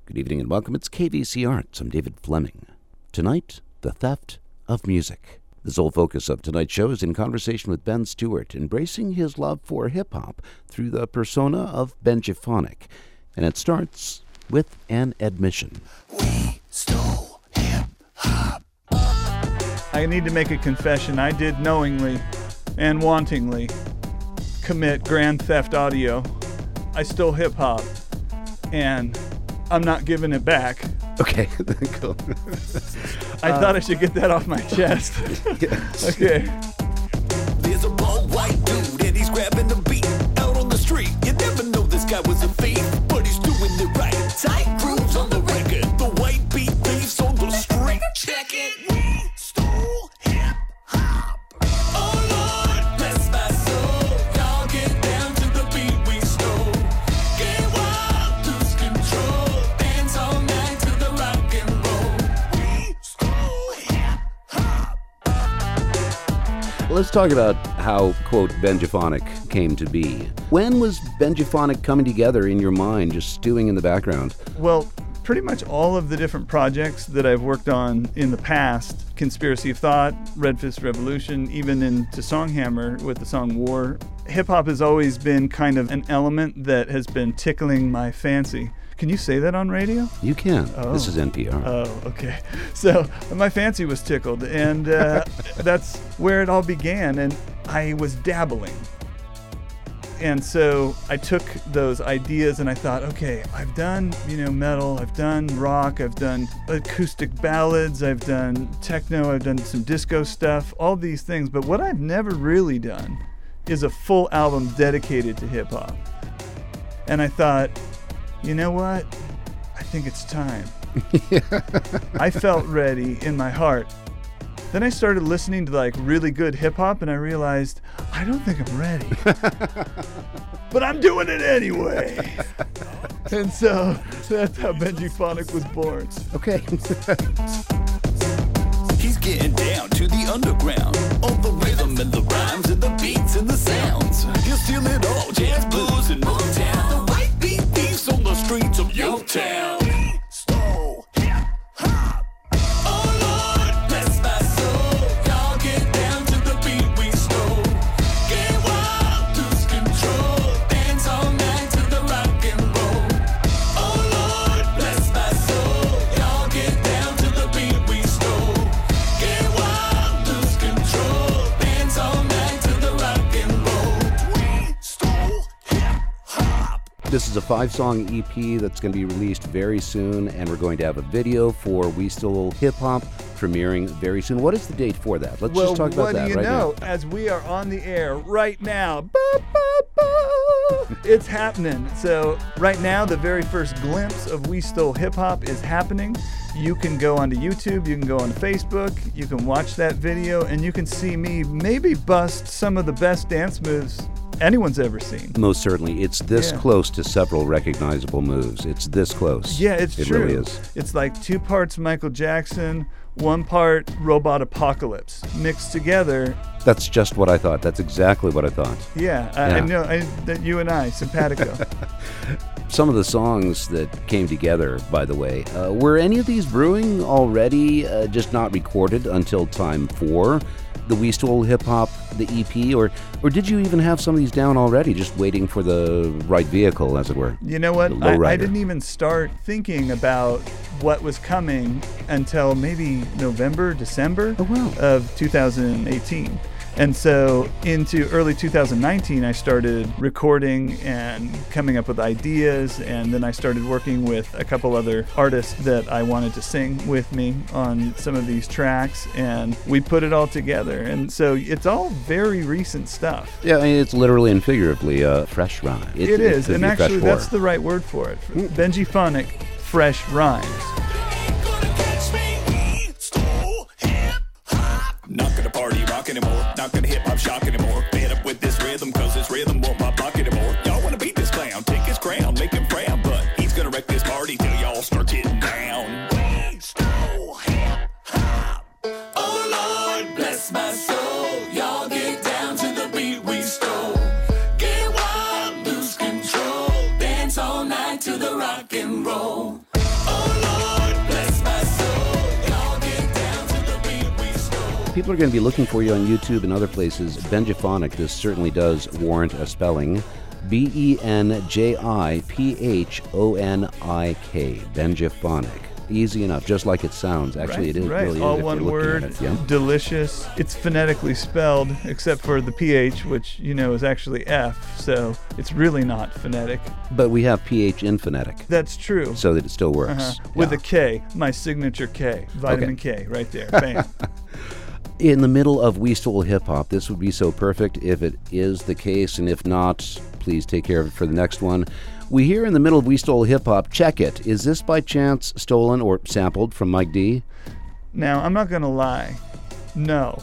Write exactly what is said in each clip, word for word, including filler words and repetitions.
Good evening and welcome. It's K V C Arts. I'm David Fleming. Tonight, the theft of music. The sole focus of tonight's show is in conversation with Ben Stewart, embracing his love for hip-hop through the persona of Benjiphonic. And it starts with an admission. We stole hip-hop. I need to make a confession. I did knowingly and wantingly commit grand theft audio. I stole hip-hop, and I'm not giving it back. Okay, cool. I uh, thought I should get that off my chest. Yes. Okay. There's a bald white dude and he's grabbing the beat out on the street. You never know this guy was a thief, but he's doing it right. Tight grooves on the record. The white beat thieves on the street. Check it. We stole hip hop. Oh Lord, bless my soul. Y'all get down to the beat we stole. Get wild, lose control. Dance all night to the rock and roll. We stole hip hop. Let's talk about how, quote, Benjiphonic came to be. When was Benjiphonic coming together in your mind, just stewing in the background? Well, pretty much all of the different projects that I've worked on in the past, Conspiracy of Thought, Red Fist Revolution, even into Songhammer with the song War, hip-hop has always been kind of an element that has been tickling my fancy. Can you say that on radio? You can. Oh. This is N P R. Oh, okay. So my fancy was tickled, and uh, that's where it all began, and I was dabbling. And so I took those ideas and I thought, okay, I've done, you know, metal, I've done rock, I've done acoustic ballads, I've done techno, I've done some disco stuff, all these things, but what I've never really done is a full album dedicated to hip-hop. And I thought, you know what? I think it's time. I felt ready in my heart. Then I started listening to like really good hip hop and I realized I don't think I'm ready. But I'm doing it anyway. And so that's how Benjiphonic was born. Okay. He's getting down to the underground. All the rhythm and the rhymes and the beats and the sounds. He'll steal it all, jazz, blues, and Motown. The white beat thieves on the streets of your town. We stole hip-hop. Oh Lord, bless my soul. Y'all get down to the beat we stole. Get wild, lose control. Dance all night to the rock and roll. Oh Lord, bless my soul. Y'all get down to the beat we stole. Get wild, lose control. Dance all night to the rock and roll. We stole hip-hop. This is a five-song E P that's going to be released very soon, and we're going to have a video for We Stole Hip Hop premiering very soon. What is the date for that? Let's well, just talk about what that do you right know? now. As we are on the air right now, ba, ba, ba, it's happening. So right now, the very first glimpse of We Stole Hip Hop is happening. You can go onto YouTube, you can go on Facebook, you can watch that video, and you can see me maybe bust some of the best dance moves anyone's ever seen. Most certainly. It's this Yeah. close to several recognizable moves. It's this close. Yeah, it's it true. Really is. It's like two parts Michael Jackson, one part Robot Apocalypse mixed together. That's just what I thought. That's exactly what I thought. Yeah, I, Yeah. I know I, that you and I, simpatico. Some of the songs that came together, by the way, uh, were any of these brewing already, uh, just not recorded until time for the We Stole Hip Hop, the E P, or or did you even have some of these down already, just waiting for the right vehicle, as it were? You know what? The I, I lowrider. didn't even start thinking about what was coming until maybe November, December Oh, wow. of two thousand eighteen. And so into early two thousand nineteen, I started recording and coming up with ideas, and then I started working with a couple other artists that I wanted to sing with me on some of these tracks, and we put it all together. And so it's all very recent stuff. Yeah, I mean, it's literally and figuratively a fresh rhyme. It, it is, could and be fresh actually that's for. the right word for it. Benjiphonic, fresh rhymes. Not gonna party rock anymore, not gonna hip hop shock anymore. Fed up with this rhythm, cause this rhythm won't my block anymore. Y'all wanna beat this clown, take his crown, make him frown, but he's gonna wreck this party till y'all start getting down. We stole hip hop. Oh Lord, bless my soul. Y'all get down to the beat we stole. Get wild, lose control. Dance all night to the rock and roll. people are going to be looking for you on YouTube and other places. Benjiphonic, this certainly does warrant a spelling. B E N J I P H O N I K. Benjiphonic. Easy enough, just like it sounds. Actually, right, it is right. really all is if one you're looking word. at it. Yeah. Delicious. It's phonetically spelled, except for the P H, which you know is actually F. So it's really not phonetic. But we have P H in phonetic, That's true. so that it still works. Uh-huh. With Yeah. a K, my signature K, vitamin K, right there. Bam. In the middle of We Stole Hip Hop, this would be so perfect if it is the case, and if not, please take care of it for the next one. We hear in the middle of We Stole Hip Hop, Check It. Is this by chance stolen or sampled from Mike D? Now, I'm not going to lie. No.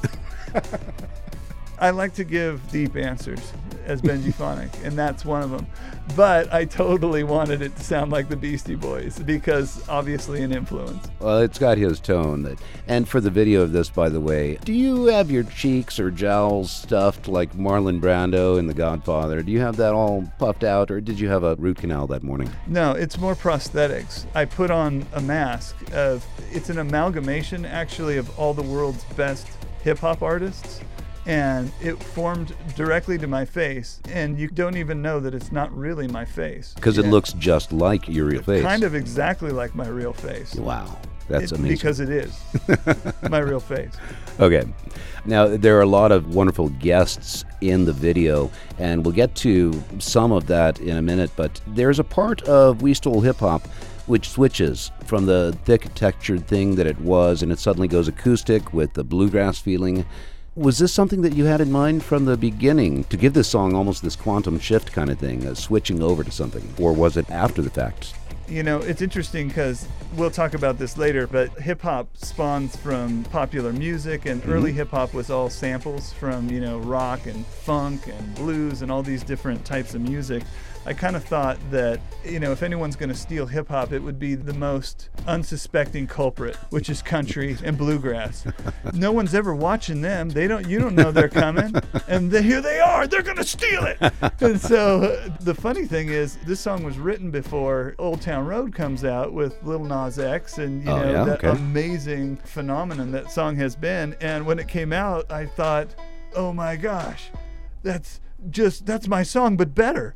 I like to give deep answers as Benjiphonic, and that's one of them. But I totally wanted it to sound like the Beastie Boys because obviously an influence. Well, it's got his tone. That, and for the video of this, by the way, do you have your cheeks or jowls stuffed like Marlon Brando in The Godfather? Do you have that all puffed out, or did you have a root canal that morning? No, it's more prosthetics. I put on a mask of, it's an amalgamation actually of all the world's best hip-hop artists. And it formed directly to my face, and you don't even know that it's not really my face. Because it Yeah. looks just like your real face. Kind of exactly like my real face. Wow, that's It- amazing. Because it is my real face. Okay. Now, there are a lot of wonderful guests in the video, and we'll get to some of that in a minute, but there's a part of We Stole Hip Hop which switches from the thick textured thing that it was, and it suddenly goes acoustic with the bluegrass feeling. Was this something that you had in mind from the beginning, to give this song almost this quantum shift kind of thing, uh, switching over to something? Or was it after the fact? You know, it's interesting because we'll talk about this later, but hip hop spawns from popular music, and Mm-hmm. early hip hop was all samples from, you know, rock and funk and blues and all these different types of music. I kind of thought that, you know, if anyone's going to steal hip hop, it would be the most unsuspecting culprit, which is country and bluegrass. No one's ever watching them. They don't. You don't know they're coming, and the, here they are. They're going to steal it. And so uh, the funny thing is, this song was written before Old Town Road comes out with Lil Nas X, and you Oh, know yeah? that Okay. amazing phenomenon that song has been. And when it came out, I thought, oh my gosh, that's just that's my song but better.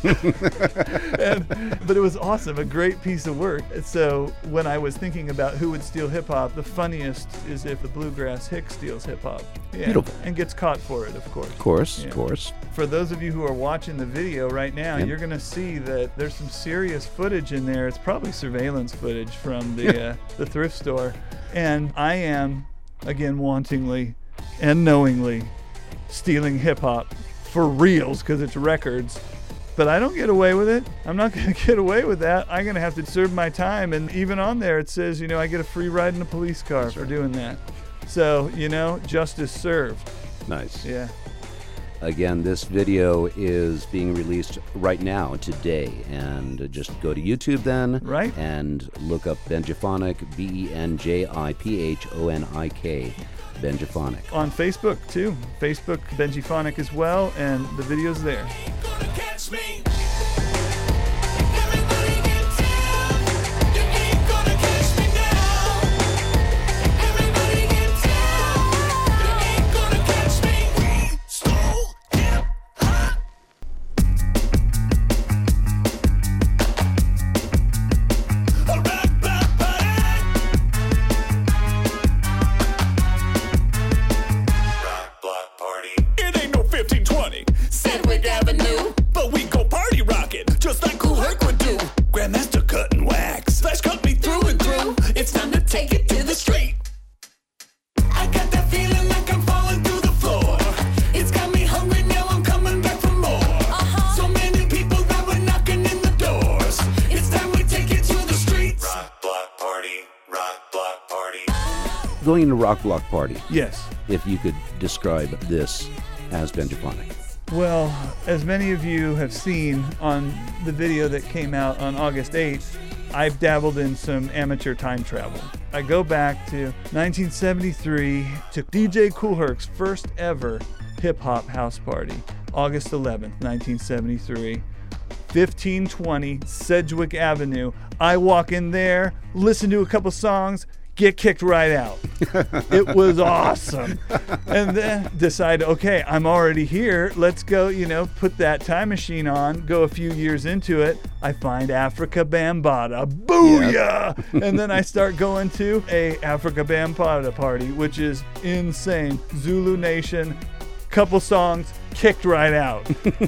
and, but it was awesome, a great piece of work. So when I was thinking about who would steal hip hop, the funniest is if the bluegrass hick steals hip hop. Yeah, Beautiful. and gets caught for it, of course. Of course, Yeah. of course. For those of you who are watching the video right now, Yep. you're going to see that there's some serious footage in there. It's probably surveillance footage from the uh, the thrift store. And I am, again, wantingly and knowingly stealing hip hop for reals because it's records. But I don't get away with it. I'm not going to get away with that. I'm going to have to serve my time. And even on there, it says, you know, I get a free ride in a police car for doing that. So, you know, justice served. Nice. Yeah. Again, this video is being released right now, today, and uh, just go to YouTube then, Right. and look up Benjiphonic, B E N J I P H O N I K, Benjiphonic. On Facebook too. Facebook Benjiphonic as well, and the video's there. Gonna catch me. Everybody get down. You ain't gonna catch me now. Everybody get down. You ain't gonna catch me. We stole hip hop. A rock block party. Rock block party. It ain't no fifteen twenty Sedgwick Avenue, but we go party rockin', just like Kool Herc would do. Grandmaster cutting wax, Flash cut me through and through. It's time to take it to the street. I got that feeling like I'm falling through the floor. It's got me hungry now, I'm coming back for more. Uh-huh. So many people that were knocking in the doors. It's time we take it to the streets. Rock block party, rock block party. Going into Rock Block Party, Yes. if you could describe this as Benjiphonic. Well, as many of you have seen on the video that came out on August eighth, I've dabbled in some amateur time travel. I go back to nineteen seventy-three to D J Kool Herc's first ever hip hop house party, August eleventh, nineteen seventy-three. fifteen twenty Sedgwick Avenue. I walk in there, listen to a couple songs, get kicked right out. It was awesome. And then decide, okay, I'm already here. Let's go, you know, put that time machine on, go a few years into it. I find Africa Bambaataa. Booyah! Yep. And then I start going to a Africa Bambaataa party, which is insane. Zulu Nation, couple songs, kicked right out.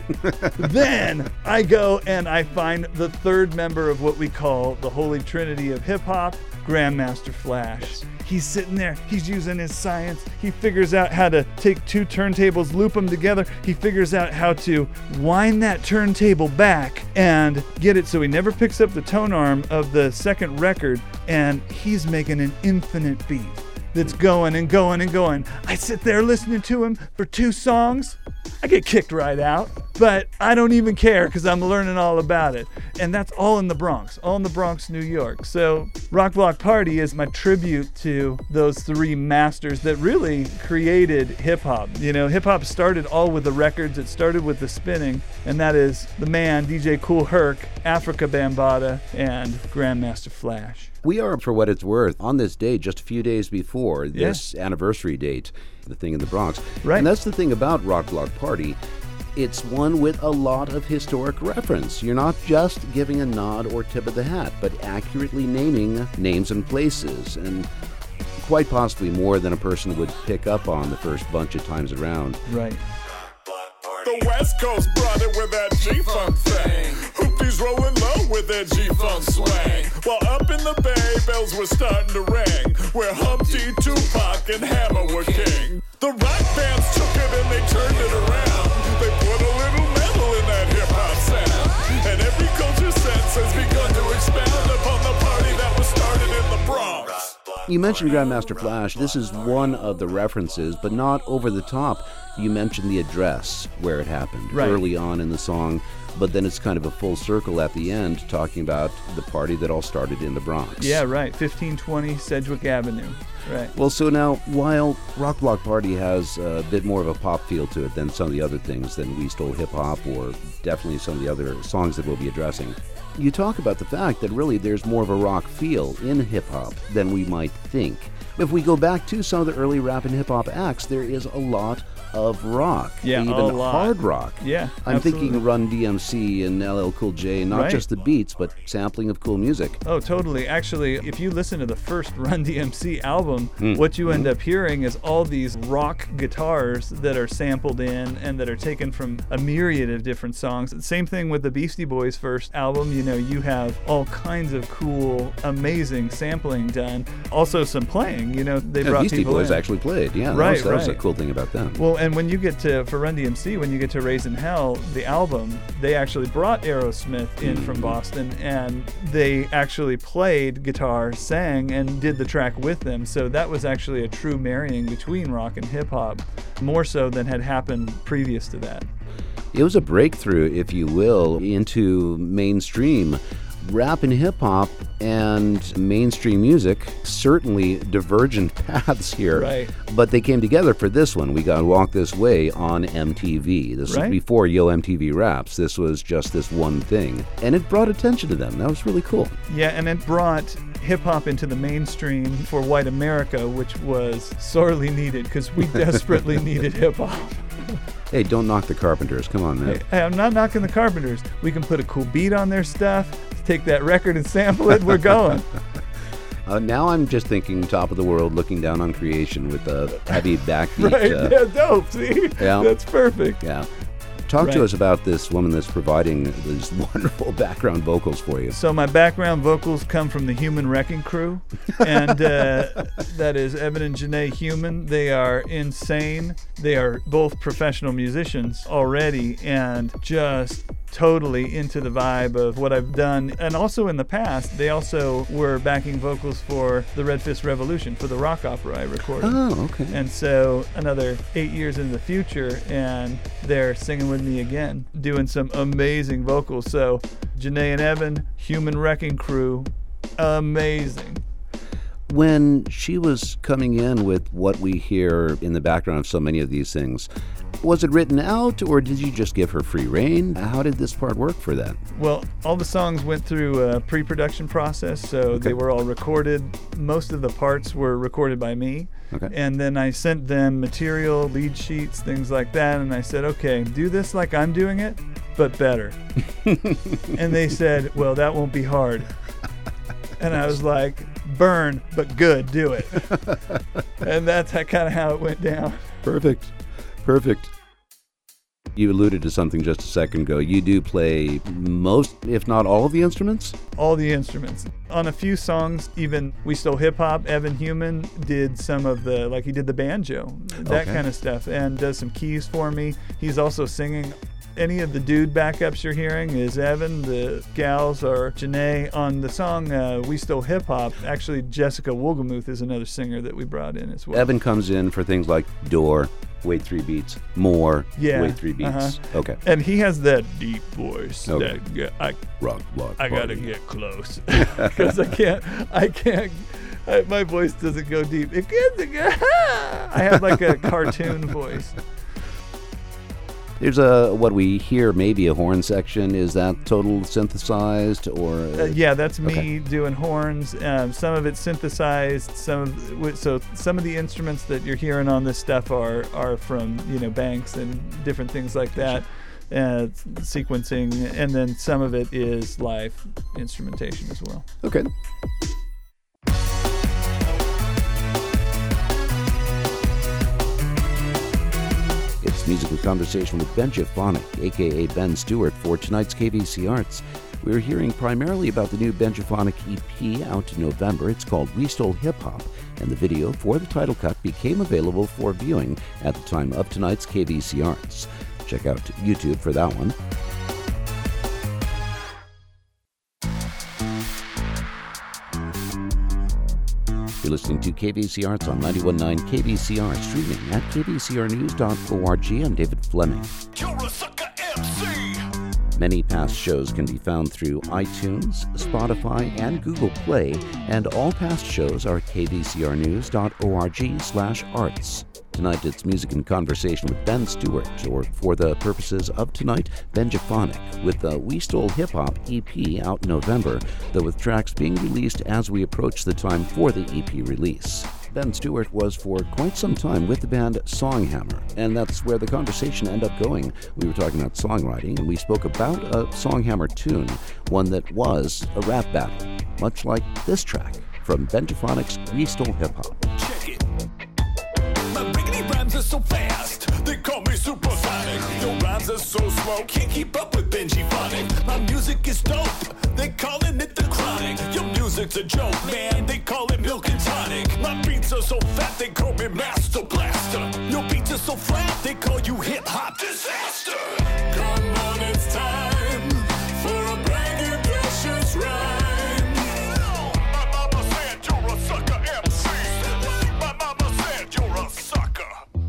Then I go and I find the third member of what we call the Holy Trinity of hip hop, Grandmaster Flash. Yes. He's sitting there, he's using his science. He figures out how to take two turntables, loop them together. He figures out how to wind that turntable back and get it so he never picks up the tone arm of the second record, and he's making an infinite beat that's going and going and going. I sit there listening to him for two songs. I get kicked right out, but I don't even care because I'm learning all about it. And that's all in the Bronx, all in the Bronx, New York. So Rock Block Party is my tribute to those three masters that really created hip hop. You know, hip hop started all with the records. It started with the spinning, and that is the man, D J Kool Herc, Africa Bambaataa, and Grandmaster Flash. We are, for what it's worth, on this date just a few days before this yeah. anniversary date, the thing in the Bronx. Right. And that's the thing about Rock Block Party. It's one with a lot of historic reference. You're not just giving a nod or tip of the hat, but accurately naming names and places, and quite possibly more than a person would pick up on the first bunch of times around. Right. The West Coast brought it with that G-Funk thing. Hoopies rolling low with their G-Funk swing. While up in the Bay, bells were starting to ring, where Humpty, Tupac, and Hammer were king. The rock bands took it and they turned it around. They put a little metal in that hip-hop sound. And every culture sense has begun to expound upon the party that was started in the Bronx. You mentioned Grandmaster Flash. This is one of the references, but not over the top. You mentioned the address where it happened right. early on in the song, but then it's kind of a full circle at the end talking about the party that all started in the Bronx. Yeah, right. fifteen twenty Sedgwick Avenue. Right. Well, so now, while Rock Block Party has a bit more of a pop feel to it than some of the other things, than We Stole Hip Hop, or definitely some of the other songs that we'll be addressing, you talk about the fact that really there's more of a rock feel in hip hop than we might think. If we go back to some of the early rap and hip hop acts, there is a lot of rock, yeah, even a lot. hard rock. Yeah, I'm absolutely. thinking Run D M C and L L Cool J, not right. just the beats, but sampling of cool music. Oh, totally. Actually, if you listen to the first Run D M C album, mm. what you end up hearing is all these rock guitars that are sampled in and that are taken from a myriad of different songs. Same thing with the Beastie Boys' first album. You know, you have all kinds of cool, amazing sampling done. Also some playing. You know, they yeah, brought Beastie people Boys in. actually played. Yeah, that, right, was, that right. was a cool thing about them. Well, and when you get to, for Run D M C, when you get to Raising Hell, the album, they actually brought Aerosmith in from Boston, and they actually played guitar, sang, and did the track with them. So that was actually a true marrying between rock and hip hop, more so than had happened previous to that. It was a breakthrough, if you will, into mainstream rap and hip hop and mainstream music. Certainly divergent paths here, right. But they came together for this one. We got Walk This Way on M T V. This right. was before Yo M T V Raps. This was just this one thing, and it brought attention to them. That was really cool. Yeah, and it brought hip hop into the mainstream for white America, which was sorely needed because we desperately needed hip hop. Hey, don't knock the Carpenters. Come on, man. Hey, I'm not knocking the Carpenters. We can put a cool beat on their stuff, take that record and sample it. We're going. Uh, now I'm just thinking top of the world, looking down on creation with a heavy backbeat. Right, uh, yeah, dope. See, yeah. That's perfect. Yeah. Talk right. to us about this woman that's providing these wonderful background vocals for you. So my background vocals come from the Human Wrecking Crew, and uh, that is Evan and Janae Human. They are insane. They are both professional musicians already, and just totally into the vibe of what I've done. And also in the past, they also were backing vocals for the Red Fist Revolution, for the rock opera I recorded. Oh, okay. And so another eight years in the future, and they're singing with me again, doing some amazing vocals. So Janae and Evan, Human Wrecking Crew, amazing. When she was coming in with what we hear in the background of so many of these things, Was it written out, or did you just give her free rein? How did this part work for that? Well, all the songs went through a pre-production process, so Okay. they were all recorded. Most of the parts were recorded by me. Okay. And then I sent them material, lead sheets, things like that, and I said, okay, do this like I'm doing it, but better. And they said, well, that won't be hard. And I was like, burn, but good, do it. And that's kind of how it went down. Perfect. Perfect. You alluded to something just a second ago. You do play most, if not all of the instruments? All the instruments. On a few songs, even We Stole Hip Hop, Evan Human did some of the, like he did the banjo, that Okay. kind of stuff, and does some keys for me. He's also singing. Any of the dude backups you're hearing is Evan. The gals are Janae. On the song uh, We Stole Hip Hop, actually Jessica Woolgamuth is another singer that we brought in as well. Evan comes in for things like door, wait three beats, more, Yeah, wait three beats. uh-huh. Okay. And he has that deep voice Okay. that yeah, I Rock, block, I gotta party. get close because I can't. I can't. I, my voice doesn't go deep. It gets. I have like a cartoon voice. There's a, what we hear, maybe a horn section. Is that total synthesized or? Uh, yeah, that's me Okay. doing horns. Um, some of it's synthesized. Some of, wi- so some of the instruments that you're hearing on this stuff are are from you know Banks and different things like that. Uh, sequencing, and then some of it is live instrumentation as well. Okay. It's Musical Conversation with Ben Japhonic, aka Ben Stewart, for tonight's K V C Arts. We're hearing primarily about the new Ben Japhonic E P out in November. It's called We Stole Hip Hop, and the video for the title cut became available for viewing at the time of tonight's K V C Arts. Check out YouTube for that one. You're listening to K V C Arts on ninety-one point nine K V C R, streaming at k v c r news dot org. I'm David Fleming. You're a sucker M C. Many past shows can be found through iTunes, Spotify, and Google Play, and all past shows are k v c r news dot org slash arts. Tonight it's Music and Conversation with Ben Stewart, or for the purposes of tonight, Ben Japhonic, with the We Stole Hip Hop E P out in November, though with tracks being released as we approach the time for the E P release. Ben Stewart was for quite some time with the band Songhammer, and that's where the conversation ended up going. We were talking about songwriting, and we spoke about a Songhammer tune, one that was a rap battle, much like this track from Ben Japhonic's We Stole Hip Hop. Check it. My riggedy rhymes are so fast, they call me supersonic. Your rhymes are so slow, can't keep up with Benji Phonic. My music is dope, they calling it the chronic. Your music's a joke, man, they call it milk and tonic. My beats are so fat, they call me Master Blaster. Your beats are so flat, they call you hip hop disaster. Come on, it's time for a braggadocious rhyme. My mama said you're a sucker M C. My mama said you're a sucker.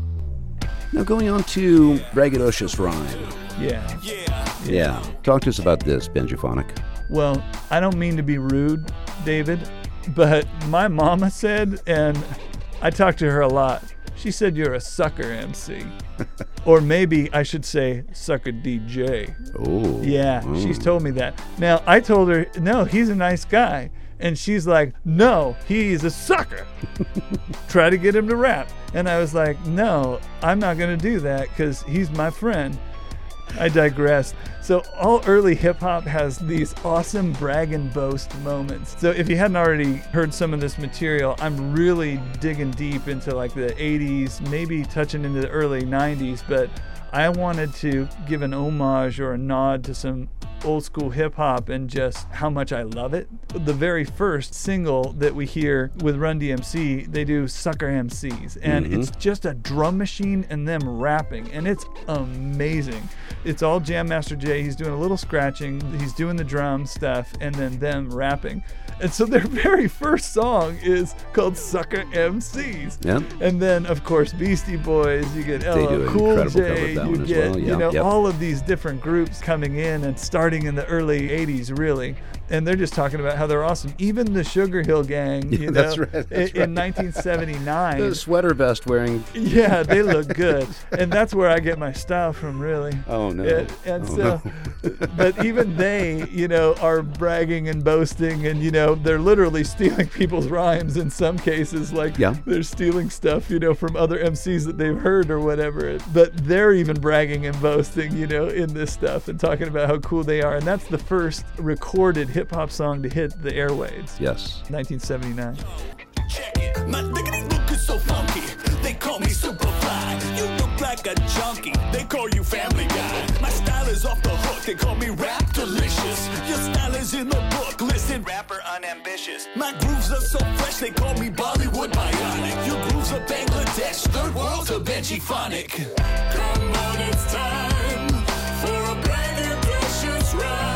Now going on to braggadocious rhyme. Yeah. Yeah. Yeah, talk to us about this, Ben Japhonic. Well, I don't mean to be rude, David, but my mama said, and I talked to her a lot, she said you're a sucker M C. Or maybe I should say sucker D J. Oh. Yeah, Oh. she's told me that. Now, I told her, no, he's a nice guy. And she's like, no, he's a sucker. Try to get him to rap. And I was like, no, I'm not going to do that because he's my friend. I digress. So all early hip hop has these awesome brag and boast moments. So if you hadn't already heard some of this material, I'm really digging deep into like the eighties, maybe touching into the early nineties, but I wanted to give an homage or a nod to some old school hip hop and just how much I love it. The very first single that we hear with Run D M C, they do Sucker M Cs, and Mhm. it's just a drum machine and them rapping, and it's amazing. It's all Jam Master Jay. He's doing a little scratching, he's doing the drum stuff, and then them rapping. And so their very first song is called Sucker M Cs. Yep. And then, of course, Beastie Boys, you get They do L L an Cool incredible cover J, of that you one as get, well. you Yeah, know, yep. all of these different groups coming in and starting in the early eighties, really. And they're just talking about how they're awesome. Even the Sugar Hill Gang, you Yeah, know, that's right, that's in, right. in nineteen seventy-nine. The sweater vest wearing. Yeah, they look good. And that's where I get my style from, really. Oh, no. And, and Oh, so, no. but even they, you know, are bragging and boasting, and, you know, they're literally stealing people's rhymes in some cases. Like, Yeah. they're stealing stuff, you know, from other M Cs that they've heard or whatever. But they're even bragging and boasting, you know, in this stuff and talking about how cool they are. And that's the first recorded hip hop song to hit the airwaves. Yes. nineteen seventy-nine. Check it. My diggity look is so funky. They call me Superfly. You look like a junkie. They call you Family Guy. My style is off the hook. They call me Rap Delicious. Your style is in the book. Listen, rapper unambitious. My grooves are so fresh. They call me Bollywood Bionic. Your grooves are Bangladesh. Third world's a Benji Phonic. Come on, it's time for a braggadocious rhyme.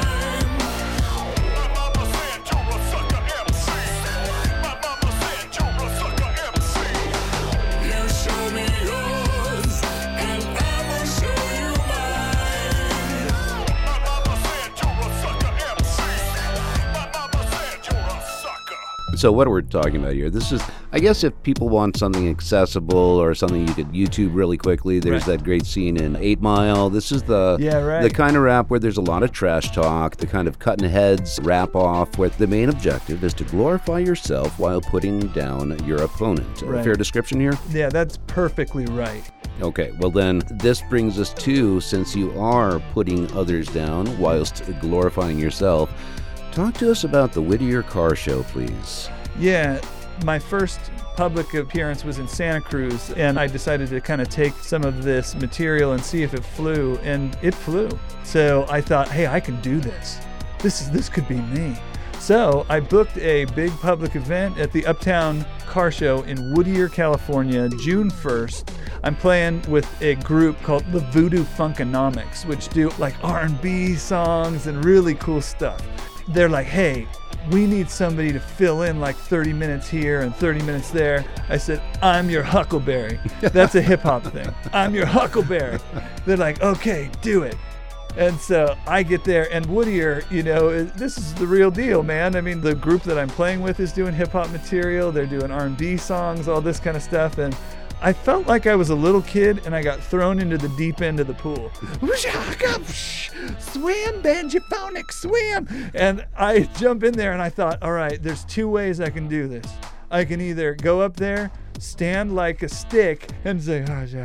My mama said you're a sucker M C. My mama said you're a sucker M C. You show me yours, and I'ma show you mine. My mama said you're a sucker M C. My mama said you're a sucker. So what we're talking about here, this is, I guess if people want something accessible or something you could YouTube really quickly, there's Right. that great scene in eight mile. This is the Yeah, right. the kind of rap where there's a lot of trash talk, the kind of cutting heads rap off where the main objective is to glorify yourself while putting down your opponent. A Right. fair description here? Yeah, that's perfectly right. Okay, well then, this brings us to, since you are putting others down whilst glorifying yourself, talk to us about the Whittier Car Show, please. Yeah, my first public appearance was in Santa Cruz, and I decided to kind of take some of this material and see if it flew, and it flew. So I thought, hey, I can do this. This is this could be me. So I booked a big public event at the Uptown Car Show in Whittier, California, June first. I'm playing with a group called the Voodoo Funkonomics, which do like R and B songs and really cool stuff. They're like, hey, we need somebody to fill in like thirty minutes here and thirty minutes there. I said, I'm your Huckleberry. That's a hip hop thing. I'm your Huckleberry. They're like, okay, do it. And so I get there, and Whittier, you know, this is the real deal, man. I mean, the group that I'm playing with is doing hip hop material. They're doing R and B songs, all this kind of stuff. And I felt like I was a little kid, and I got thrown into the deep end of the pool. Swim, Banjophonic, swim. And I jump in there, and I thought, all right, there's two ways I can do this. I can either go up there, stand like a stick, and say,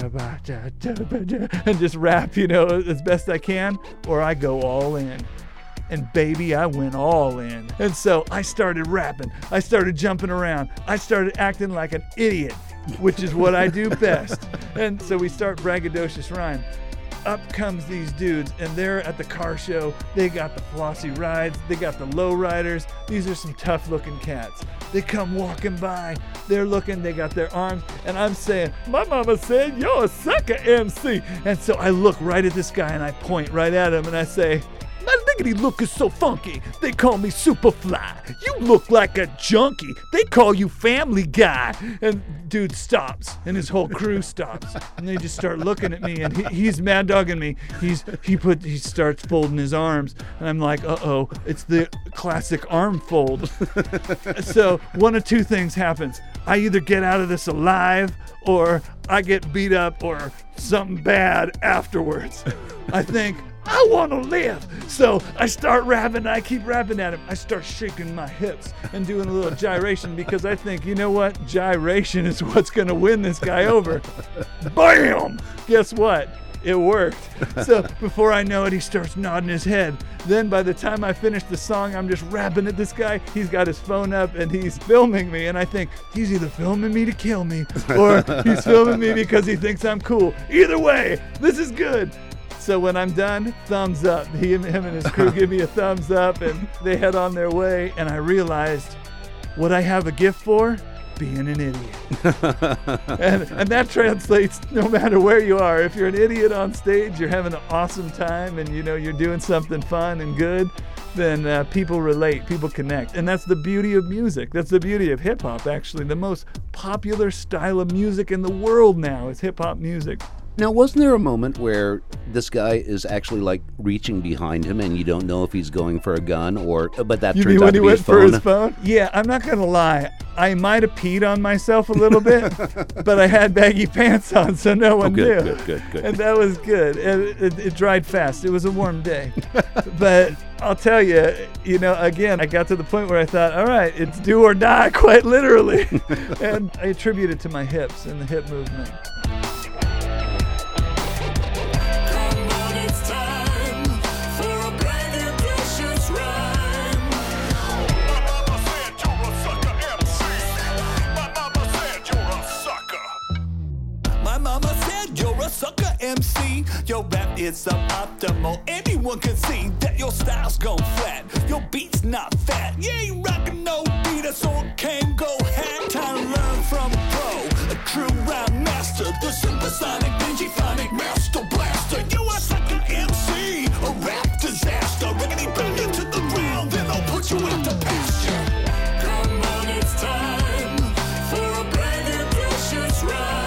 and just rap, you know, as best I can, or I go all in. And baby, I went all in. And so I started rapping. I started jumping around. I started acting like an idiot, which is what I do best. And so we start Braggadocious Rhyme. Up comes these dudes, and they're at the car show. They got the flossy rides. They got the low riders. These are some tough looking cats. They come walking by. They're looking, they got their arms, and I'm saying, my mama said, you're a sucker M C. And so I look right at this guy, and I point right at him, and I say, my liggity look is so funky. They call me Superfly. You look like a junkie. They call you Family Guy. And dude stops, and his whole crew stops, and they just start looking at me, and he, he's mad dogging me. He's he put he starts folding his arms, and I'm like, uh oh, it's the classic arm fold. So one of two things happens. I either get out of this alive, or I get beat up, or something bad afterwards. I think, I want to live. So I start rapping, and I keep rapping at him. I start shaking my hips and doing a little gyration because I think, you know what? Gyration is what's going to win this guy over. Bam! Guess what? It worked. So before I know it, he starts nodding his head. Then by the time I finish the song, I'm just rapping at this guy. He's got his phone up and he's filming me. And I think he's either filming me to kill me or he's filming me because he thinks I'm cool. Either way, this is good. So when I'm done, thumbs up. He, him and his crew give me a thumbs up, and they head on their way. And I realized what I have a gift for? Being an idiot. and, and that translates no matter where you are. If you're an idiot on stage, you're having an awesome time, and you know you're doing something fun and good. then uh, people relate, people connect. And that's the beauty of music. That's the beauty of hip-hop, actually. The most popular style of music in the world now is hip-hop music. Now, wasn't there a moment where this guy is actually like reaching behind him and you don't know if he's going for a gun or, but that You turns mean out when to he be went his for phone? his phone? Yeah, I'm not going to lie. I might have peed on myself a little bit, but I had baggy pants on, so no one Oh, good, knew. good, good, good. And that was good. And it, it, it dried fast. It was a warm day. But I'll tell you, you know, again, I got to the point where I thought, all right, it's do or die, quite literally. And I attribute it to my hips and the hip movement. Sucker M C, your rap is suboptimal. Anyone can see that your style's gone flat. Your beat's not fat. You ain't rockin' no beat, so it can't go hat. Time to learn from a pro, a true rap master, the supersonic, Benjiphonic master blaster. You a sucker M C, a rap disaster. Riggedy bring you to the ground, then I'll put you into pasture. Come on, it's time for a brand new precious rhyme.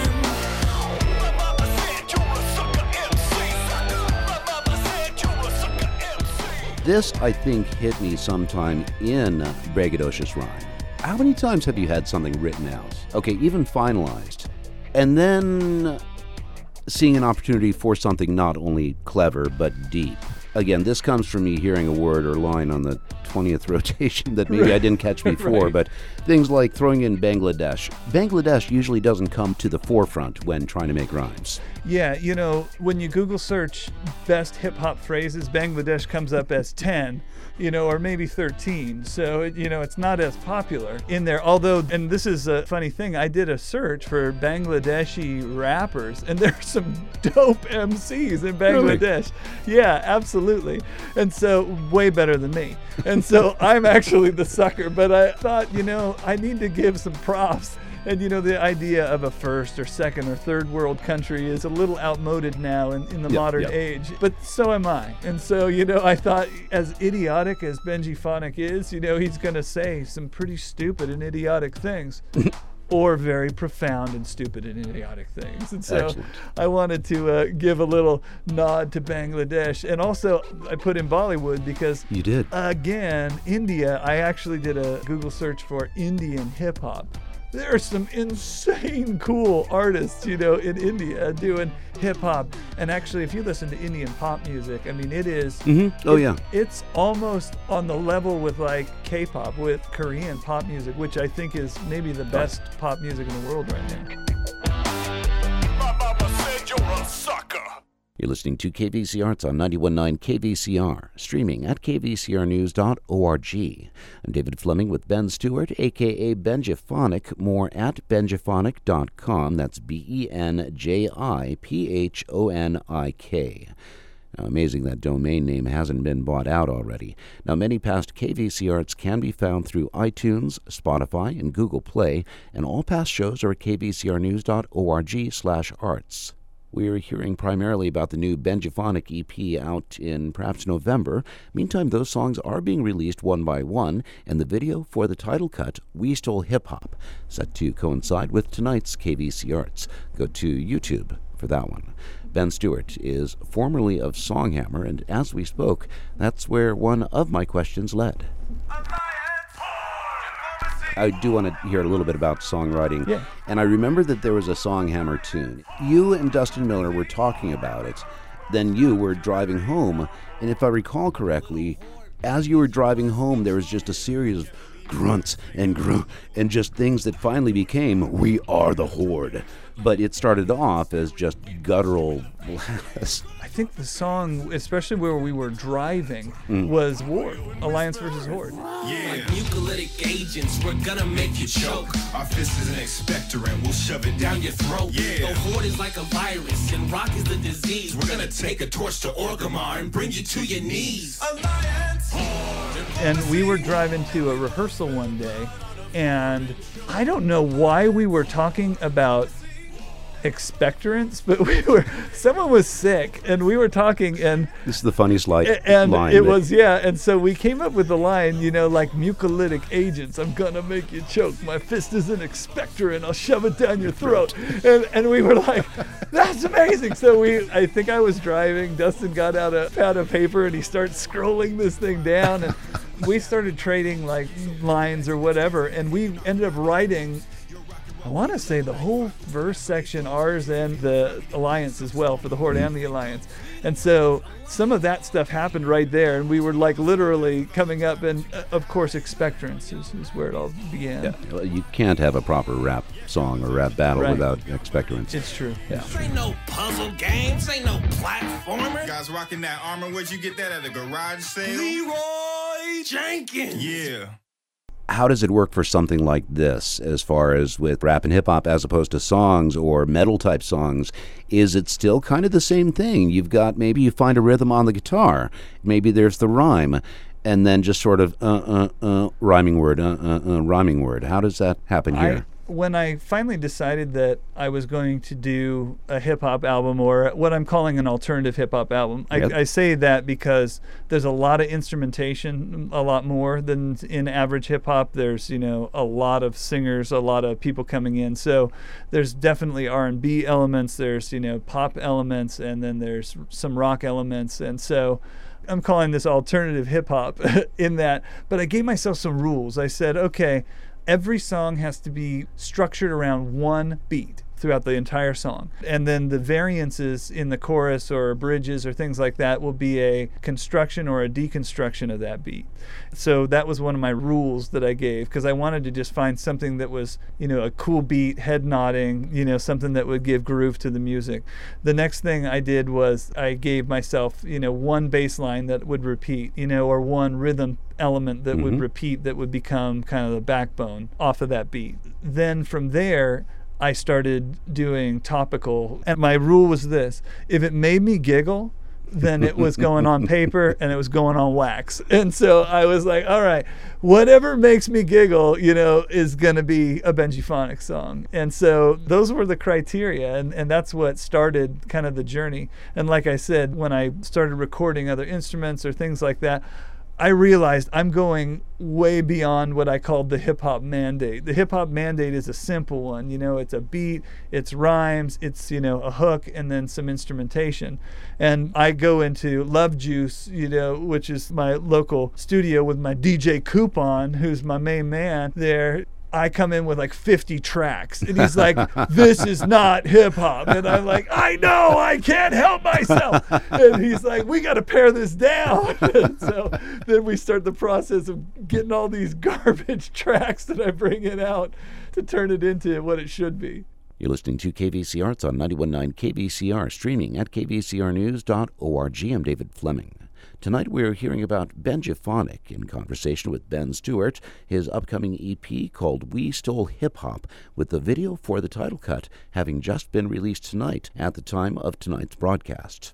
This, I think, hit me sometime in Braggadocious Rhyme. How many times have you had something written out, okay, even finalized, and then seeing an opportunity for something not only clever, but deep? Again, this comes from me hearing a word or line on the twentieth rotation that maybe Right. I didn't catch before, Right. but things like throwing in Bangladesh. Bangladesh usually doesn't come to the forefront when trying to make rhymes. Yeah, you know, when you Google search best hip hop phrases, Bangladesh comes up as ten, you know, or maybe thirteen. So, it, you know, it's not as popular in there. Although, and this is a funny thing, I did a search for Bangladeshi rappers, and there are some dope M Cs in Bangladesh. Yeah, absolutely. And so, way better than me. And so, I'm actually the sucker, but I thought, you know, I need to give some props. And you know, the idea of a first or second or third world country is a little outmoded now in, in the Yep, modern yep. age. But so am I. And so, you know, I thought as idiotic as Benjiphonic is, you know, he's going to say some pretty stupid and idiotic things. Or very profound and stupid and idiotic things. And so Excellent. I wanted to uh, give a little nod to Bangladesh. And also, I put in Bollywood because You did. again, India, I actually did a Google search for Indian hip hop. There are some insane cool artists, you know, in India doing hip hop. And actually, if you listen to Indian pop music, I mean, it is. Mm-hmm. Oh, it- yeah. It's almost on the level with like K-pop, with Korean pop music, which I think is maybe the best pop music in the world right now. My mama said you're a sucker. You're listening to K V C Arts on ninety-one point nine K V C R, streaming at k v c r news dot org. I'm David Fleming with Ben Stewart, a k a. Benjiphonic, more at benjiphonic dot com. That's B E N J I P H O N I K. Now, amazing that domain name hasn't been bought out already. Now, many past K V C Arts can be found through iTunes, Spotify, and Google Play, and all past shows are at k v c r news dot org slash arts. We are hearing primarily about the new Benjiphonic E P out in perhaps November. Meantime, those songs are being released one by one, and the video for the title cut, We Stole Hip Hop, set to coincide with tonight's K V C Arts. Go to YouTube for that one. Ben Stewart is formerly of Songhammer, and as we spoke, that's where one of my questions led. I do want to hear a little bit about songwriting. Yeah. And I remember that there was a Songhammer tune. You and Dustin Miller were talking about it. Then you were driving home. And if I recall correctly, as you were driving home, there was just a series of grunts and grunt and just things that finally became We Are the Horde. But it started off as just guttural blast. I think the song, especially where we were driving, Mm. was Horde, Alliance versus Horde. Like mucolytic agents, we're gonna make you choke. Our fist is an expectorant, we'll shove it down your throat. The horde is like a virus, and rock is the disease. We're gonna take a torch to Orgrimmar and bring you to your knees. And we were driving to a rehearsal one day, and I don't know why we were talking about expectorants, but we were, someone was sick and we were talking and This is the funniest li- and line. it that- was, yeah, and so we came up with the line, you know, like mucolytic agents, I'm gonna make you choke, my fist is an expectorant, I'll shove it down your throat. And and we were like, that's amazing. So we, I think I was driving, Dustin got out a pad of paper and he starts scrolling this thing down, and we started trading like lines or whatever, and we ended up writing, I want to say the whole verse section, ours and the Alliance as well, for the Horde and the Alliance. And so some of that stuff happened right there, and we were like literally coming up, and uh, of course expectorants is, is where it all began. Yeah, well, you can't have a proper rap song or rap battle Right. without expectorants. It's true. Yeah. Ain't no puzzle games, ain't no platformer. Guys rocking that armor, where'd you get that at a garage sale? Leroy Jenkins. Yeah. How does it work for something like this, as far as with rap and hip-hop as opposed to songs or metal-type songs? Is it still kind of the same thing? You've got, maybe you find a rhythm on the guitar, maybe there's the rhyme, and then just sort of uh, uh, uh, rhyming word, uh, uh, uh, rhyming word. How does that happen I, here? when I finally decided that I was going to do a hip hop album, or what I'm calling an alternative hip hop album, I, Yep. I say that because there's a lot of instrumentation, a lot more than in average hip hop. There's, you know, a lot of singers, a lot of people coming in. So there's definitely R and B elements, there's, you know, pop elements, and then there's some rock elements. And so I'm calling this alternative hip hop in that, but I gave myself some rules. I said, okay, every song has to be structured around one beat throughout the entire song. And then the variances in the chorus or bridges or things like that will be a construction or a deconstruction of that beat. So that was one of my rules that I gave, because I wanted to just find something that was, you know, a cool beat, head nodding, you know, something that would give groove to the music. The next thing I did was I gave myself, you know, one bass line that would repeat, you know, or one rhythm element that would repeat, that would become kind of the backbone off of that beat. Then from there, I started doing topical, and my rule was this: if it made me giggle, then it was going on paper and it was going on wax. And so I was like, all right, whatever makes me giggle, you know, is going to be a Benjiphonic song. And so those were the criteria, and, and that's what started kind of the journey. And like I said, when I started recording other instruments or things like that, I realized I'm going way beyond what I called the hip-hop mandate. The hip-hop mandate is a simple one. You know, it's a beat, it's rhymes, it's, you know, a hook, and then some instrumentation. And I go into Love Juice, you know, which is my local studio with my D J Coupon, who's my main man there. I come in with like fifty tracks, and he's like, this is not hip hop. And I'm like, I know, I can't help myself. And he's like, we got to pare this down. And so then we start the process of getting all these garbage tracks that I bring it out to turn it into what it should be. You're listening to K V C R. It's on ninety-one point nine K V C R, streaming at K V C R news dot org. I'm David Fleming. Tonight we're hearing about Benjiphonic in conversation with Ben Stewart, his upcoming E P called We Stole Hip Hop, with the video for the title cut having just been released tonight at the time of tonight's broadcast.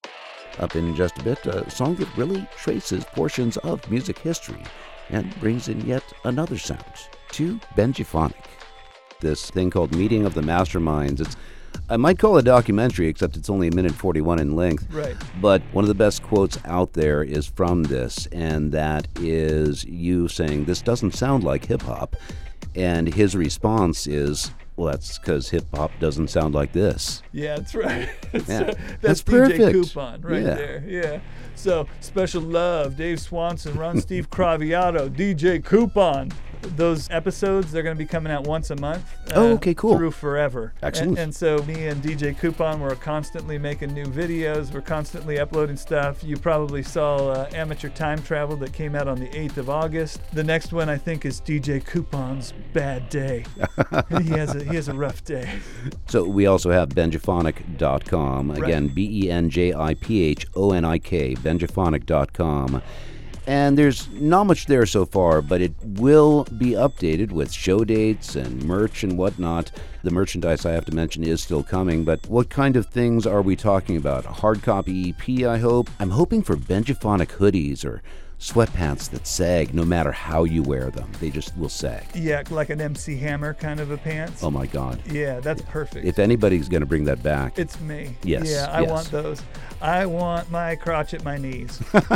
Up in just a bit, a song that really traces portions of music history and brings in yet another sound to Benjiphonic. This thing called Meeting of the Masterminds. It's, I might call it a documentary, except it's only a minute forty-one in length. Right. But one of the best quotes out there is from this, and that is you saying, this doesn't sound like hip-hop. And his response is, well, that's because hip-hop doesn't sound like this. Yeah, that's right. Yeah. So That's that's D J perfect. Coupon right Yeah. there. Yeah. So special love, Dave Swanson, Ron Steve Craviato, D J Coupon. Those episodes, they're going to be coming out once a month. uh, Oh, okay, cool. Through forever. Excellent. And, and so me and D J Coupon, we're constantly making new videos. We're constantly uploading stuff. You probably saw uh, Amateur Time Travel that came out on the eighth of August. The next one, I think, is D J Coupon's Bad Day. he has a he has a rough day. So we also have benjiphonic dot com. Again, B E N J I P H O N I K, benjiphonic dot com. And there's not much there so far, but it will be updated with show dates and merch and whatnot. The merchandise, I have to mention, is still coming, but what kind of things are we talking about? A hard copy E P, I hope? I'm hoping for Benjiphonic hoodies or sweatpants that sag no matter how you wear them. They just will sag. Yeah, like an M C Hammer kind of a pants. Oh my God. Yeah, that's perfect. If anybody's going to bring that back, It's me. Yes, Yeah, I yes. want those. I want my crotch at my knees.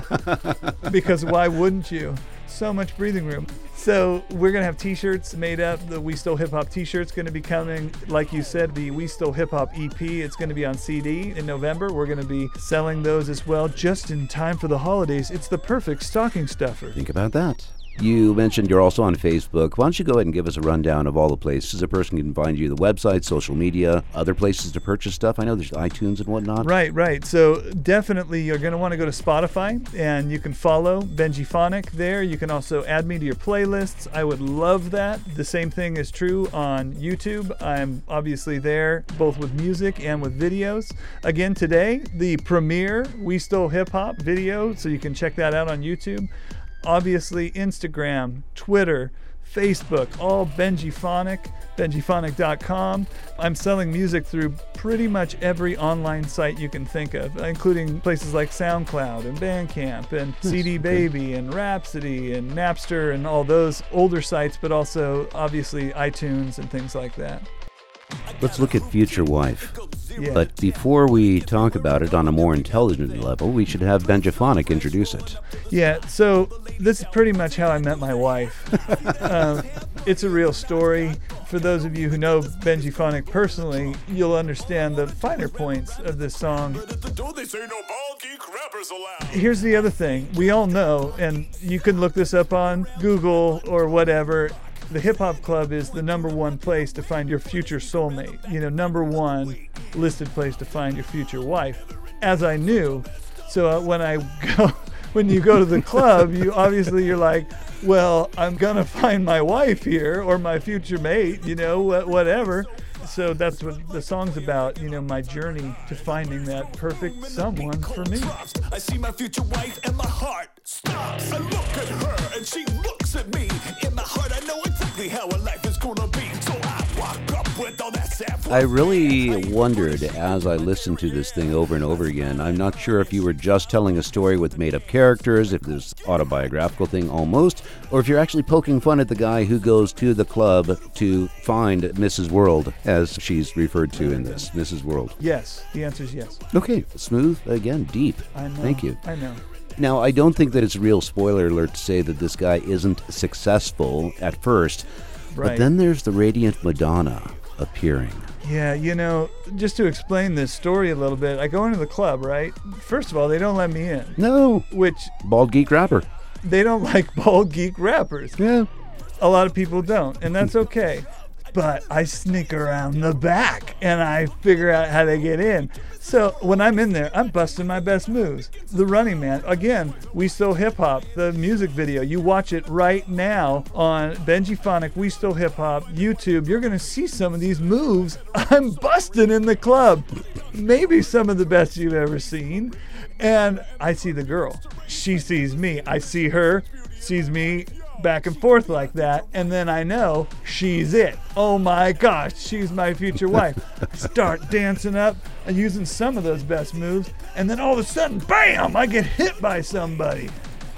Because why wouldn't you? So much breathing room. So we're going to have t-shirts made up. The We Still Hip Hop t-shirt's going to be coming. Like you said, the We Still Hip Hop E P, it's going to be on C D in November. We're going to be selling those as well just in time for the holidays. It's the perfect stocking stuffer. think about that. You mentioned you're also on Facebook. Why don't you go ahead and give us a rundown of all the places a person can find you, the website, social media, other places to purchase stuff? I know there's iTunes and whatnot. Right, right. So definitely you're going to want to go to Spotify, and you can follow Benjiphonic there. You can also add me to your playlists. I would love that. The same thing is true on YouTube. I'm obviously there both with music and with videos. Again, today, the premiere We Still Hip Hop video, so you can check that out on YouTube. Obviously, Instagram, Twitter, Facebook, all Benjiphonic, benjiphonic dot com. I'm selling music through pretty much every online site you can think of, including places like SoundCloud and Bandcamp and C D Baby and Rhapsody and Napster and all those older sites, but also obviously iTunes and things like that. Let's look at Future Wife. Yeah. But before we talk about it on a more intelligent level, we should have Benjiphonic introduce it. Yeah, so this is pretty much how I met my wife. um, it's a real story. For those of you who know Benjiphonic personally, you'll understand the finer points of this song. At the door they say no ball geek rappers allowed. Here's the other thing. We all know, and you can look this up on Google or whatever, the Hip Hop Club is the number one place to find your future soulmate. You know, number one listed place to find your future wife, as I knew. So uh, when I go, when you go to the club, you obviously you're like, well, I'm gonna find my wife here or my future mate, you know, wh- whatever. So that's what the song's about, you know, my journey to finding that perfect someone for me. I see my future wife and my heart stops. I look at her and she looks at me. In my heart I know exactly how her life is gonna be. So I walk up with all that sad. I really wondered as I listened to this thing over and over again. I'm not sure if you were just telling a story with made-up characters, if this autobiographical thing almost, or if you're actually poking fun at the guy who goes to the club to find Missus World, as she's referred to in this, Missus World. Yes, the answer is yes. Okay, smooth, again, deep. I know. Thank you. I know. Now, I don't think that it's a real spoiler alert to say that this guy isn't successful at first, Right. but then there's the radiant Madonna appearing. Yeah, you know, just to explain this story a little bit, I go into the club, right? First of all, they don't let me in, No, which bald geek rapper. they don't like bald geek rappers. Yeah. A lot of people don't, and that's okay. But I sneak around the back and I figure out how to get in. So when I'm in there, I'm busting my best moves. The Running Man, again, We Still Hip Hop, the music video. You watch it right now on Benjiphonic, We Still Hip Hop, YouTube. You're going to see some of these moves I'm busting in the club. Maybe some of the best you've ever seen. And I see the girl. She sees me. I see her, sees me. Back and forth like that, and then I know she's it. Oh my gosh, she's my future wife. I start dancing up and using some of those best moves, and then all of a sudden, bam, I get hit by somebody.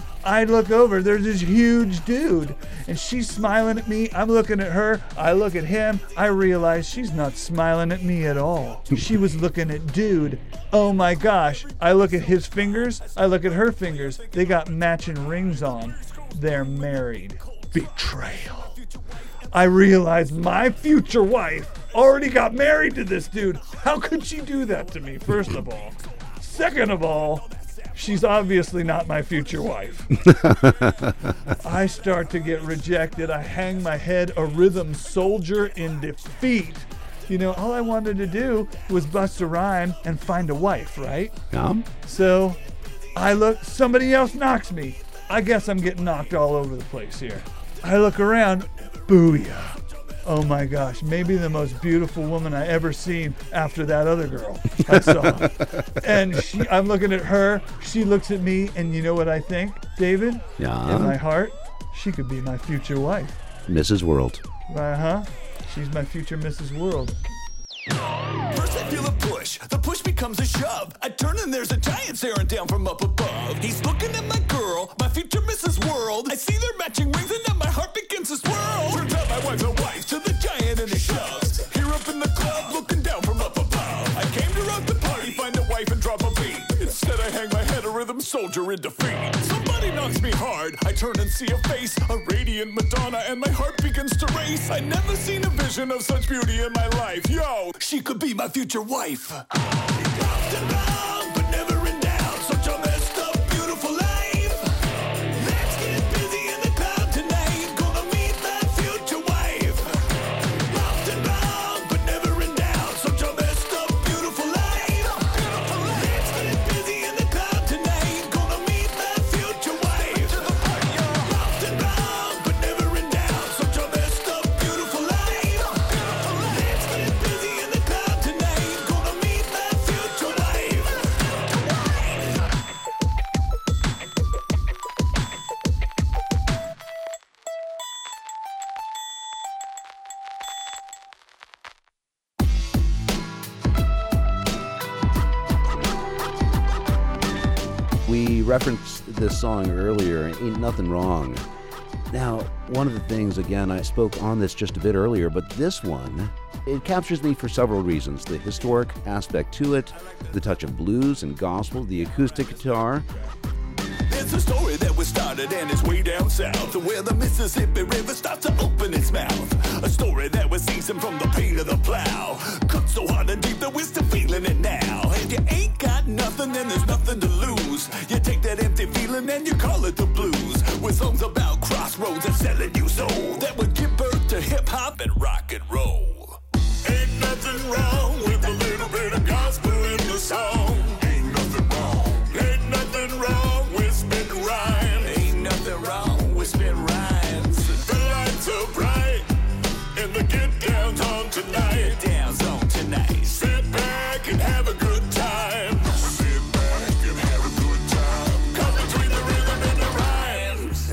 I look over, there's this huge dude, and she's smiling at me. I'm looking at her, I look at him, I realize she's not smiling at me at all. She was looking at dude. Oh my gosh, I look at his fingers, I look at her fingers. They got matching rings on. They're married. Betrayal. I realized my future wife already got married to this dude. How could she do that to me, first of all? Second of all, she's obviously not my future wife. I start to get rejected. I hang my head a rhythm soldier in defeat. You know, all I wanted to do was bust a rhyme and find a wife, right? Um, So I look, somebody else knocks me. I guess I'm getting knocked all over the place here. I look around, booyah. Oh my gosh, maybe the most beautiful woman I ever seen after that other girl I saw. And she, I'm looking at her, she looks at me, and you know what I think, David? Yeah. In my heart, she could be my future wife. Missus World. Uh-huh. She's my future Missus World. First feel a push, the push becomes a shove. I turn and there's a giant staring down from up above. He's looking at my girl, my future Missus World. I see their matching rings and now my heart begins to swirl. Turns out my wife's a wife to the giant and it shoves. Here up in the club, looking down from up above. I came to rock the party, find a wife and drop a beat. Instead I hang my head a rhythm soldier in defeat. Somebody knocks me hard, I turn and see a face, a radiant Madonna, and my heart begins to race. I never seen a vision of such beauty in my life. Yo, she could be my future wife. Lost and wrong, but never in doubt. Such a messed up, beautiful life. Let's get busy in the club tonight. Gonna meet my future wife. Lost and wrong, but never in doubt. Such a messed up, beautiful life. Let's get busy in the club tonight. Gonna meet my future wife. Lost and wrong, but never in doubt. Such a messed up, beautiful life. Let's get busy in the club tonight. Gonna meet my future wife. We referenced this song earlier, Ain't Nothing Wrong. Now, one of the things, again, I spoke on this just a bit earlier, but this one, it captures me for several reasons. The historic aspect to it, the touch of blues and gospel, the acoustic guitar. It's a story that was started and is way down south, where the Mississippi River starts to open its mouth. A story that was seasoned from the pain of the plow, cut so hard and deep that we're still feeling it now. If you ain't got nothing, then there's nothing to lose. You take that empty feeling and you call it the blues, with songs about crossroads and selling you soul that would give birth to hip-hop and rock and roll. Ain't nothing wrong with a little bit of gospel in the song. Ain't nothing wrong. Ain't nothing wrong with spin rhymes. Ain't nothing wrong with spin rhymes. The lights are bright in the get down on tonight. Get down on tonight. Sit back and have a good time. Sit back and have a good time. Come between the rhythm and the rhymes.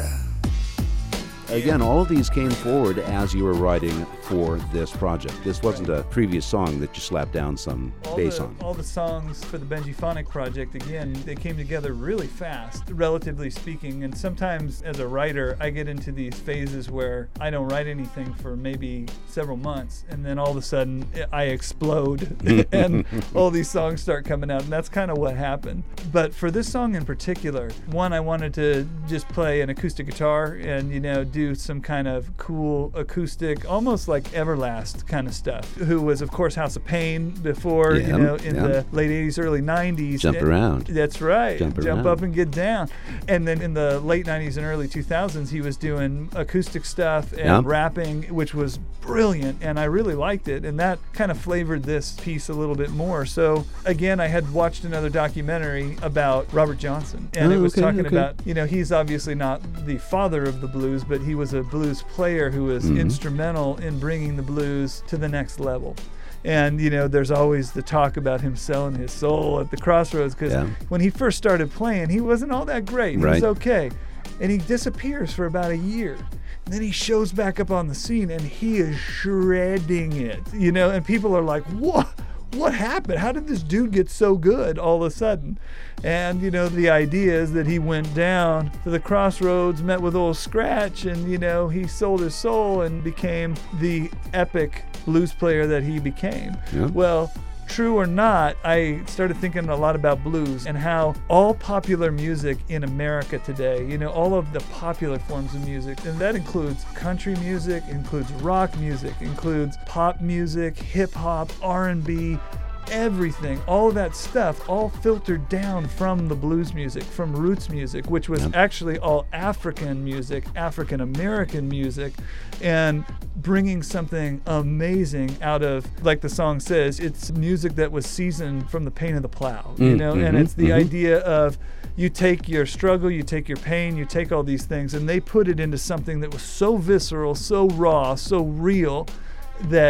Again, all of these came forward as you were writing for this project. This wasn't a previous song that you slapped down some all bass the, on. all the songs for the Benjiphonic project, again, they came together really fast, relatively speaking. And sometimes as a writer, I get into these phases where I don't write anything for maybe several months, and then all of a sudden I explode and all these songs start coming out. And that's kind of what happened. But for this song in particular, one, I wanted to just play an acoustic guitar and, you know, do some kind of cool acoustic, almost like Everlast kind of stuff, who was, of course, House of Pain before, Yeah, you know, in yeah. the late eighties, early nineties. Jump And- around. That's right. Jump Jump around. up and get down. And then in the late nineties and early two thousands, he was doing acoustic stuff and Yeah. rapping, which was brilliant, and I really liked it. And that kind of flavored this piece a little bit more. So, again, I had watched another documentary about Robert Johnson, and Oh, it was okay, talking okay. about, you know, he's obviously not the father of the blues, but he was a blues player who was Mhm. instrumental in bringing the blues to the next level. And, you know, there's always the talk about him selling his soul at the crossroads, because Yeah. when he first started playing, he wasn't all that great. He Right. was okay. And he disappears for about a year. And then he shows back up on the scene and he is shredding it, you know, and people are like, what? What happened? How did this dude get so good all of a sudden? And, you know, the idea is that he went down to the crossroads, met with old Scratch, and, you know, he sold his soul and became the epic blues player that he became. Yeah. Well, true or not, I started thinking a lot about blues and how all popular music in America today, you know, all of the popular forms of music, and that includes country music, includes rock music, includes pop music, hip hop, R and B, everything, all of that stuff, all filtered down from the blues music, from roots music, which was Yep. actually all African music, African American music, and bringing something amazing out of, like the song says, it's music that was seasoned from the pain of the plow, you Mm, know, and mhm, it's the mhm. idea of you take your struggle, you take your pain, you take all these things, and they put it into something that was so visceral, so raw, so real, that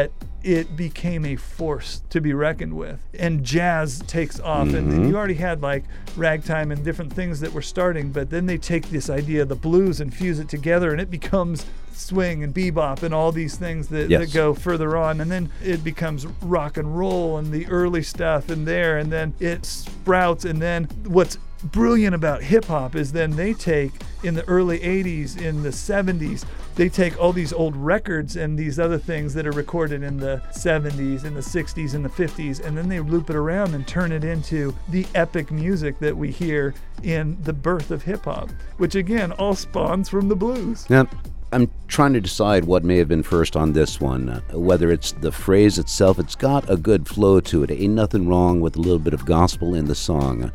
it became a force to be reckoned with. And jazz takes off, mm-hmm. and, and you already had like ragtime and different things that were starting, but then they take this idea of the blues and fuse it together, and it becomes swing and bebop and all these things that, yes. that go further on, and then it becomes rock and roll and the early stuff in there, and then it sprouts. And then what's brilliant about hip-hop is then they take, in the early eighties, in the seventies, they take all these old records and these other things that are recorded in the seventies and the sixties and the fifties, and then they loop it around and turn it into the epic music that we hear in the birth of hip-hop, which again all spawns from the blues. Yep. I'm trying to decide what may have been first on this one, uh, whether it's the phrase itself. It's got a good flow to it. Ain't nothing wrong with a little bit of gospel in the song.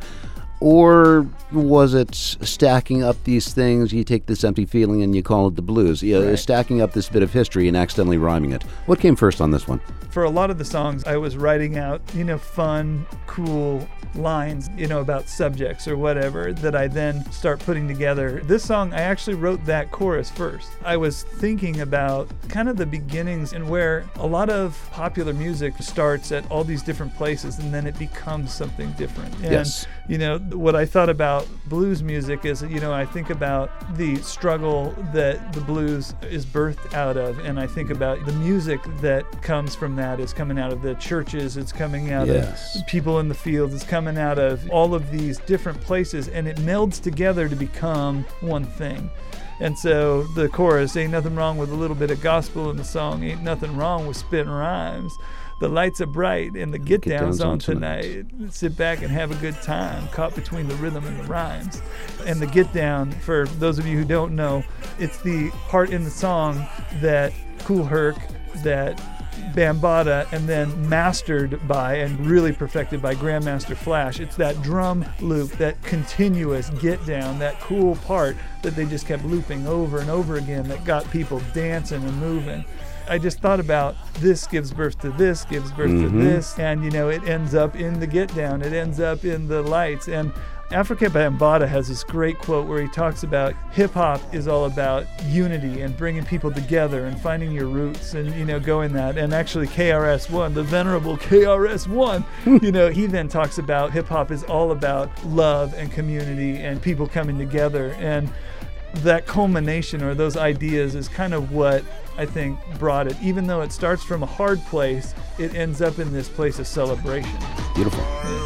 Or was it stacking up these things? You take this empty feeling and you call it the blues. Yeah, right. Stacking up this bit of history and accidentally rhyming it. What came first on this one? For a lot of the songs, I was writing out, you know, fun, cool lines, you know, about subjects or whatever that I then start putting together. This song, I actually wrote that chorus first. I was thinking about kind of the beginnings and where a lot of popular music starts at all these different places and then it becomes something different. And, yes. you know, what I thought about blues music is, you know, I think about the struggle that the blues is birthed out of, and I think about the music that comes from that is coming out of the churches, it's coming out yes. of people in the fields, it's coming out of all of these different places, and it melds together to become one thing. And so the chorus, ain't nothing wrong with a little bit of gospel in the song, ain't nothing wrong with spitting rhymes. The lights are bright and the get, get downs, downs on tonight. tonight. Sit back and have a good time, caught between the rhythm and the rhymes. And the get down, for those of you who don't know, it's the part in the song that Kool Herc, that Bambaataa, and then mastered by and really perfected by Grandmaster Flash. It's that drum loop, that continuous get down, that cool part that they just kept looping over and over again that got people dancing and moving. I just thought about this gives birth to this, gives birth mm-hmm. to this, and you know, it ends up in the get down, it ends up in the lights. And Afrika Bambaataa has this great quote where he talks about hip hop is all about unity and bringing people together and finding your roots and, you know, going that. And actually K R S One, the venerable K R S One, you know, he then talks about hip hop is all about love and community and people coming together. And that culmination or those ideas is kind of what I think brought it. Even though it starts from a hard place, it ends up in this place of celebration. Beautiful. Yeah.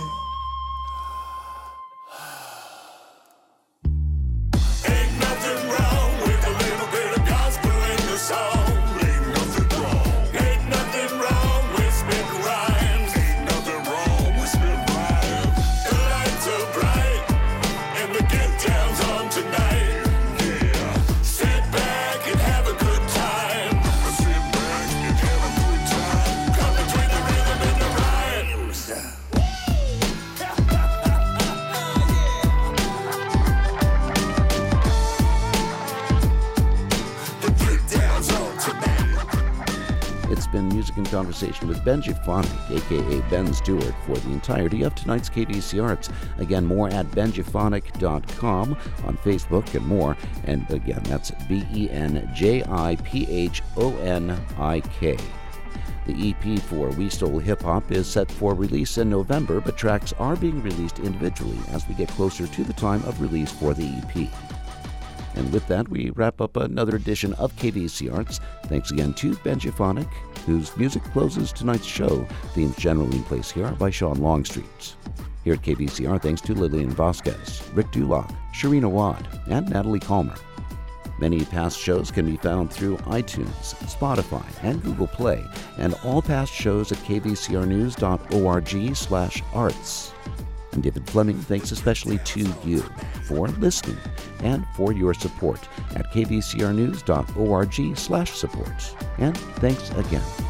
Music and Conversation with Benjiphonic, aka Ben Stewart, for the entirety of tonight's K D C Arts. Again, more at benjiphonic dot com, on Facebook and more. And again, that's B E N J I P H O N I K. The E P for We Stole Hip Hop is set for release in November, but tracks are being released individually as we get closer to the time of release for the E P. And with that, we wrap up another edition of K D C Arts. Thanks again to Benjiphonic, whose music closes tonight's show. Themes generally in place here are by Sean Longstreet. Here at K D C R, thanks to Lillian Vasquez, Rick Dulock, Sharina Wad, and Natalie Calmer. Many past shows can be found through iTunes, Spotify, and Google Play, and all past shows at k v c r news dot org slash arts. And David Fleming, thanks especially to you for listening and for your support at k v c r news dot org slash support. And thanks again.